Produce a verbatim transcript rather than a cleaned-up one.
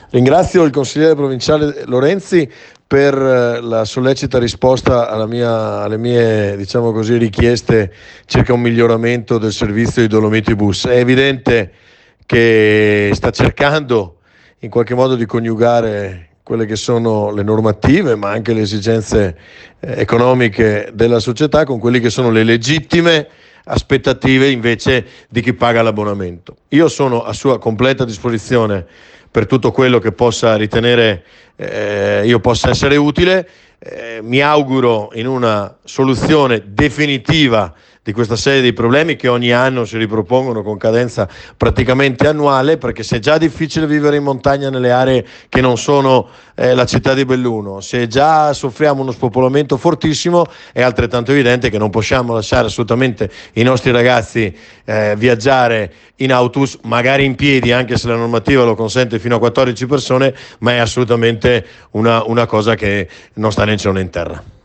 Ringrazio il consigliere provinciale Lorenzi per la sollecita risposta alla mia, alle mie, diciamo così, richieste circa un miglioramento del servizio di Dolomiti Bus. È evidente che sta cercando in qualche modo di coniugare quelle che sono le normative, ma anche le esigenze eh, economiche della società con quelle che sono le legittime aspettative invece di chi paga l'abbonamento. Io sono a sua completa disposizione per tutto quello che possa ritenere eh, io possa essere utile. Eh, mi auguro in una soluzione definitiva di questa serie di problemi che ogni anno si ripropongono con cadenza praticamente annuale, perché se è già difficile vivere in montagna nelle aree che non sono eh, la città di Belluno, se già soffriamo uno spopolamento fortissimo, è altrettanto evidente che non possiamo lasciare assolutamente i nostri ragazzi eh, viaggiare in autobus, magari in piedi, anche se la normativa lo consente fino a quattordici persone, ma è assolutamente una, una cosa che non sta né in cielo né in terra.